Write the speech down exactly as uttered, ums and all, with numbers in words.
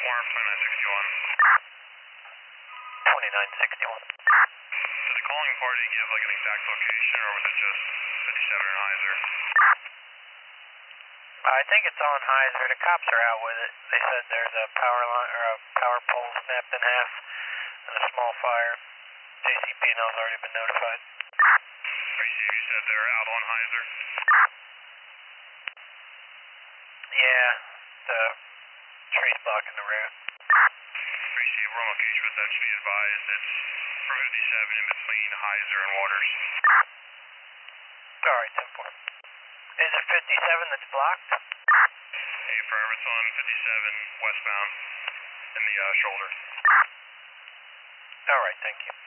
Warren, twenty-nine sixty-one. twenty-nine sixty-one. Did the calling party give like an exact location, or was it just fifty-seven and Heiser? I think it's on Heiser. The cops are out with it. They said there's a power line or a power pole snapped in half and a small fire. J C P and L's already been notified. Receive, you said they're out on Heiser? Yeah, the tree's blocking the road. Receive, we're on location with them, should be advised. It's for fifty-seven in between Heiser and Waters. Alright, ten four. Is it fifty-seven that's blocked? Hey, forever, it's on fifty-seven westbound in the uh, shoulder. Alright, thank you.